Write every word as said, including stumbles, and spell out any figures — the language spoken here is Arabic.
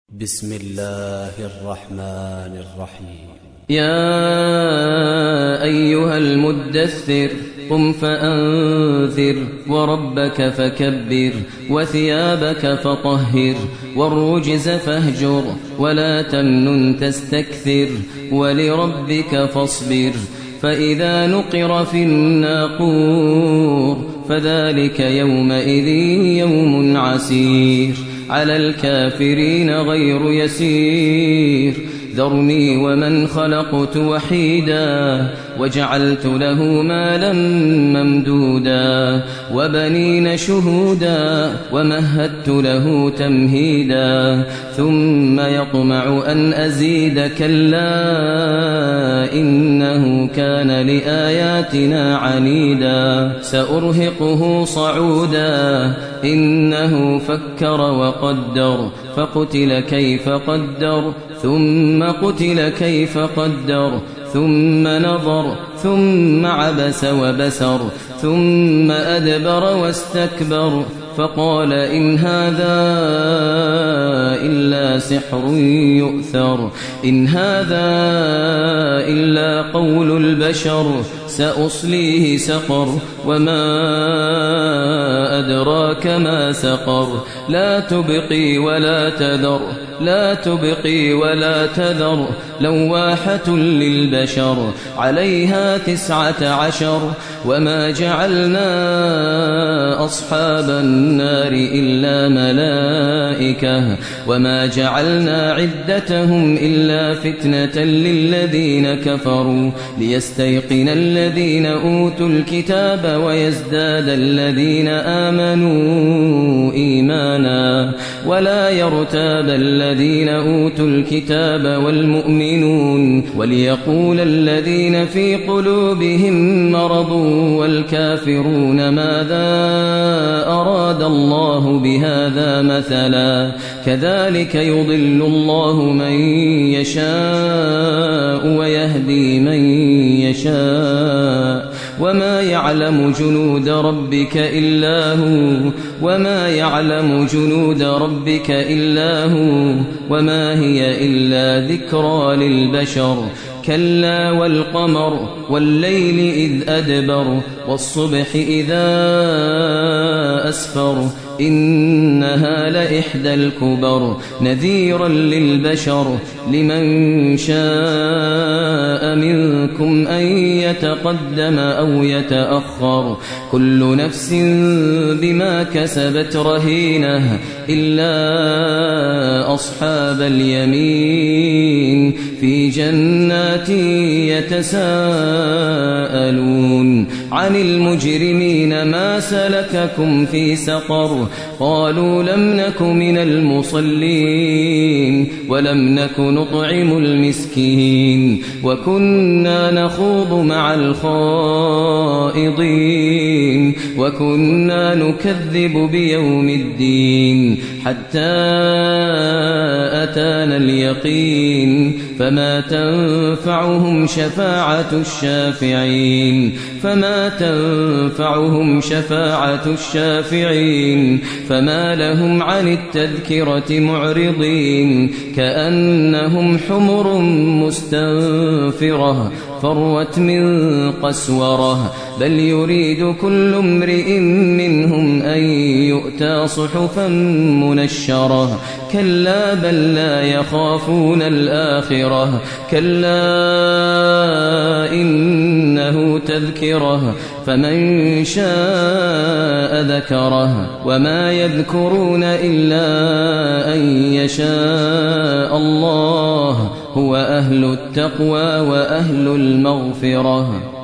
بسم الله الرحمن الرحيم. يا أيها المدثر قم فأنذر وربك فكبر وثيابك فطهر والرجز فاهجر ولا تمنن تستكثر ولربك فاصبر فإذا نقر في الناقور فذلك يومئذ يوم عسير على الكافرين غير يسير ذرني ومن خلقت وحيدا وجعلت له مالا ممدودا وبنين شهودا ومهدت له تمهيدا ثم يطمع أن أزيد كلا إنه كان لآياتنا عنيدا سأرهقه صعودا إنه فكر وقدر فقتل كيف قدر ثم قتل كيف قدر ثم نظر ثم عبس وبسر ثم أدبر واستكبر فقال إن هذا إلا سحر يؤثر إن هذا إلا قول البشر سأصليه سقر وما أدراك ما سقر لا تبقي ولا تذر لا تبقي ولا تذر لواحة للبشر عليها تسعة عشر وما جعلنا أصحاب النار إلا ملائكة وما جعلنا عدتهم إلا فتنة للذين كفروا ليستيقن الذين أوتوا الكتاب ويزداد الذين آمنوا إيمانا ولا يرتاب الذين أوتوا الكتاب والمؤمنون وليقول الذين في قلوبهم مرض والكافرون ماذا أراد الله بهذا مثلا كذلك يضل الله من يشاء ويهدي من يشاء وما يعلم جنود ربك إلا هو وما يعلم جنود ربك إلا هو وما هي إلا ذكرى للبشر كلا والقمر والليل إذ أدبر والصبح إذا أسفر إنها لإحدى الكبر نذيرا للبشر لمن شاء منكم أن يتقدم أو يتأخر كل نفس بما كسبت رهينة إلا أصحاب اليمين في جنات يتساءلون عن المجرمين ما سلككم في سقر قالوا لم نك من المصلين ولم نك نطعم المسكين وكنا نخوض مع الخائضين وكنا نكذب بيوم الدين حتى أتانا اليقين فما تنفعهم شفاعة الشافعين فما تنفعهم شفاعة الشافعين فما لهم عن التذكرة معرضين كأنهم حمر مستنفرة فروت من قسورة بل يريد كل امرئ منهم أن يؤتى صحفا منشرة كلا بل لا يخافون الآخرة كلا إنه تذكرة فمن شاء ذكره وما يذكرون إلا أن يشاء الله هو أهل التقوى وأهل المغفرة.